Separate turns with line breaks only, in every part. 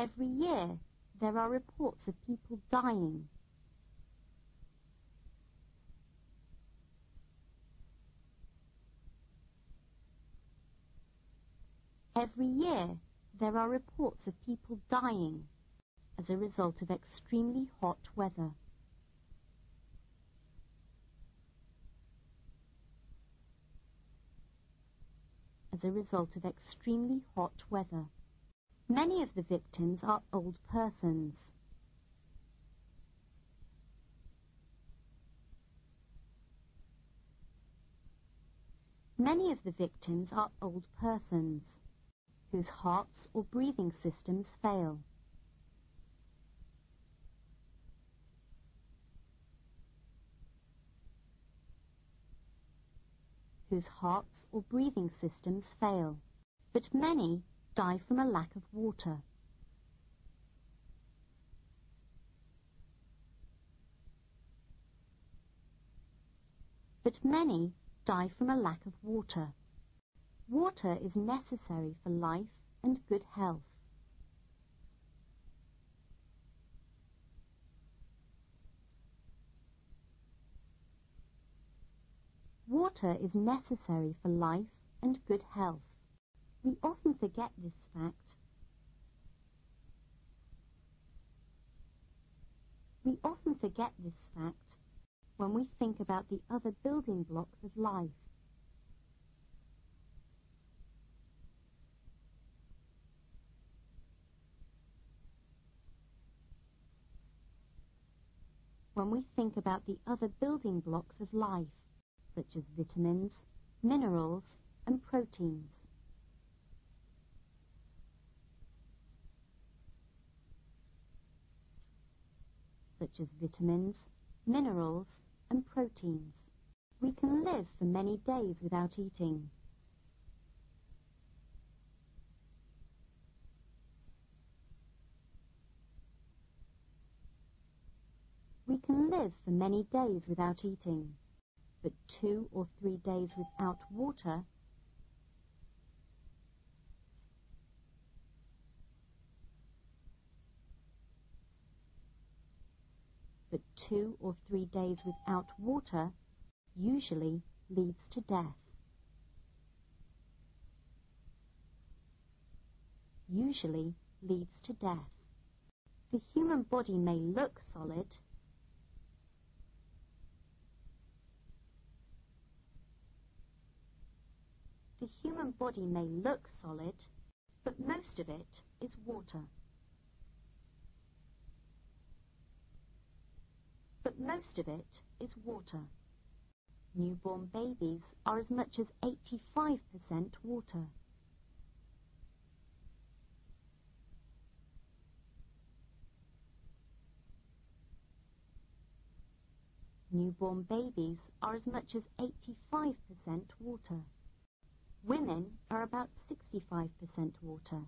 Every year, there are reports of people dying. Every year, there are reports of people dying as a result of extremely hot weather. As a result of extremely hot weather. Many of the victims are old persons. Many of the victims are old persons whose hearts or breathing systems fail. Whose hearts or breathing systems fail. But many die from a lack of water. But many die from a lack of water. Water is necessary for life and good health. Water is necessary for life and good health. We often forget this fact. We often forget this fact when we think about the other building blocks of life. When we think about the other building blocks of life, such as vitamins, minerals, and proteins. Such as vitamins, minerals, and proteins. We can live for many days without eating. We can live for many days without eating, but 2 or 3 days without water but 2 or 3 days without water usually leads to death. Usually leads to death. The human body may look solid, the human body may look solid, but most of it is water. But most of it is water. Newborn babies are as much as 85% water. Newborn babies are as much as 85% water. Women are about 65% water.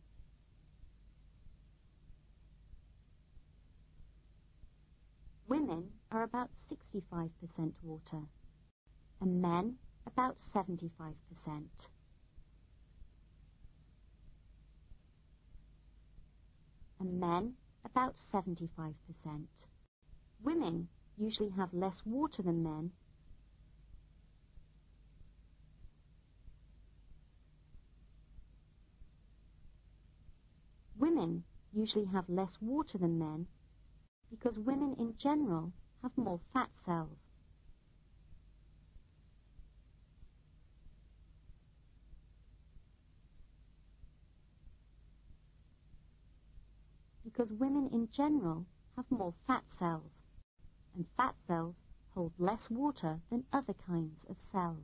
Women are about 65% water, and men about 75%. And men about 75%. Women usually have less water than men. Women usually have less water than men because women in general have more fat cells. Because women in general have more fat cells, and fat cells hold less water than other kinds of cells.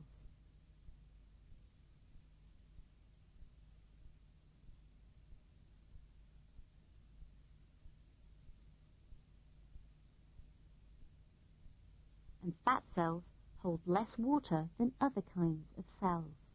And fat cells hold less water than other kinds of cells.